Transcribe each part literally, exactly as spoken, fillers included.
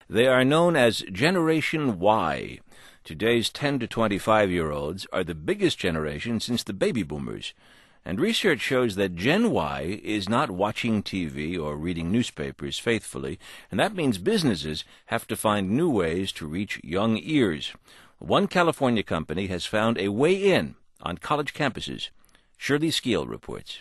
They are known as Generation Y. Today's ten to twenty-five-year-olds are the biggest generation since the baby boomers. And research shows that Gen Y is not watching T V or reading newspapers faithfully, and that means businesses have to find new ways to reach young ears. One California company has found a way in on college campuses. Shirley Skeel reports.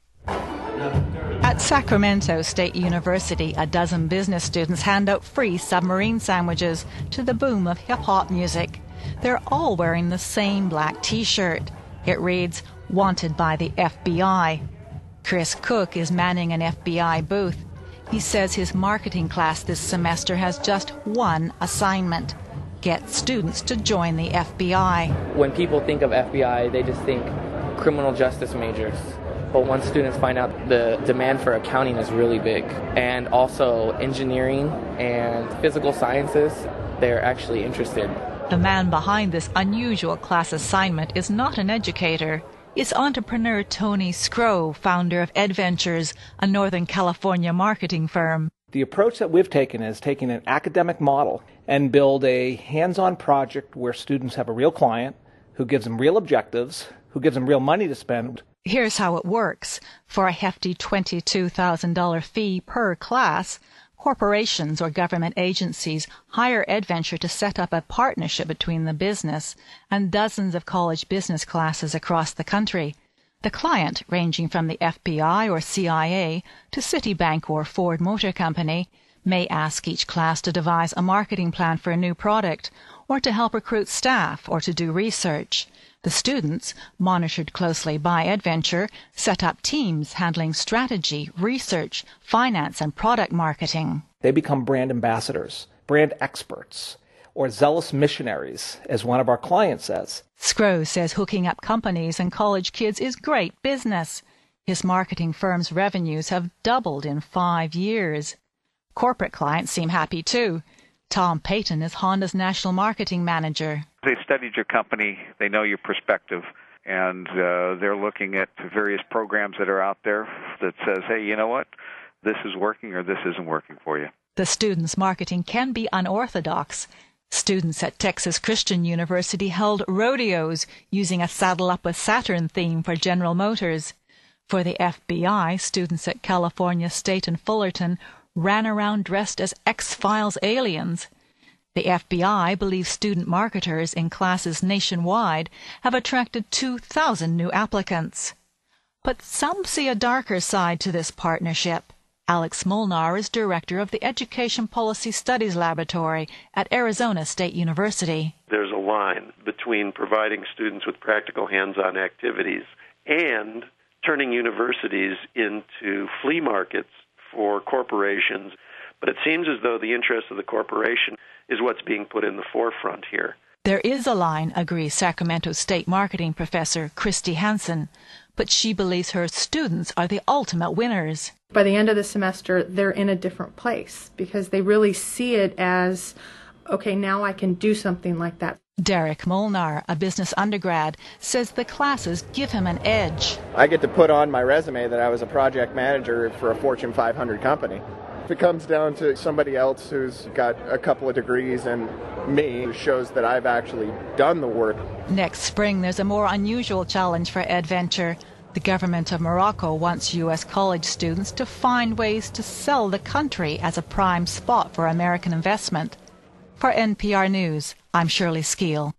At Sacramento State University, a dozen business students hand out free submarine sandwiches to the boom of hip-hop music. They're all wearing the same black T-shirt. It reads, "Wanted by the F B I." Chris Cook is manning an F B I booth. He says his marketing class this semester has just one assignment: get students to join the F B I. When people think of F B I, they just think criminal justice majors. But once students find out the demand for accounting is really big, and also engineering and physical sciences, they're actually interested. The man behind this unusual class assignment is not an educator. It's entrepreneur Tony Scrow, founder of EdVentures, a Northern California marketing firm. The approach that we've taken is taking an academic model and build a hands-on project where students have a real client who gives them real objectives, who gives them real money to spend. Here's how it works. For a hefty twenty-two thousand dollars fee per class, corporations or government agencies hire EdVenture to set up a partnership between the business and dozens of college business classes across the country. The client, ranging from the F B I or C I A to Citibank or Ford Motor Company, may ask each class to devise a marketing plan for a new product, or to help recruit staff, or to do research. The students, monitored closely by EdVenture, set up teams handling strategy, research, finance, and product marketing. They become brand ambassadors, brand experts, or zealous missionaries, as one of our clients says. Scrow says hooking up companies and college kids is great business. His marketing firm's revenues have doubled in five years. Corporate clients seem happy too. Tom Payton is Honda's national marketing manager. They've studied your company, they know your perspective, and uh, they're looking at various programs that are out there that says, hey, you know what, this is working or this isn't working for you. The students' marketing can be unorthodox. Students at Texas Christian University held rodeos using a Saddle Up with Saturn theme for General Motors. For the F B I, students at California State and Fullerton ran around dressed as X-Files aliens. The F B I believes student marketers in classes nationwide have attracted two thousand new applicants. But some see a darker side to this partnership. Alex Molnar is director of the Education Policy Studies Laboratory at Arizona State University. There's a line between providing students with practical hands-on activities and turning universities into flea markets for corporations. But it seems as though the interest of the corporation is what's being put in the forefront here. There is a line, agrees Sacramento State marketing professor Christy Hansen, but she believes her students are the ultimate winners. By the end of the semester, they're in a different place because they really see it as, okay, now I can do something like that. Derek Molnar, a business undergrad, says the classes give him an edge. I get to put on my resume that I was a project manager for a Fortune five hundred company. If it comes down to somebody else who's got a couple of degrees and me, who shows that I've actually done the work. Next spring, there's a more unusual challenge for EdVenture. The government of Morocco wants U S college students to find ways to sell the country as a prime spot for American investment. For N P R News, I'm Shirley Skeel.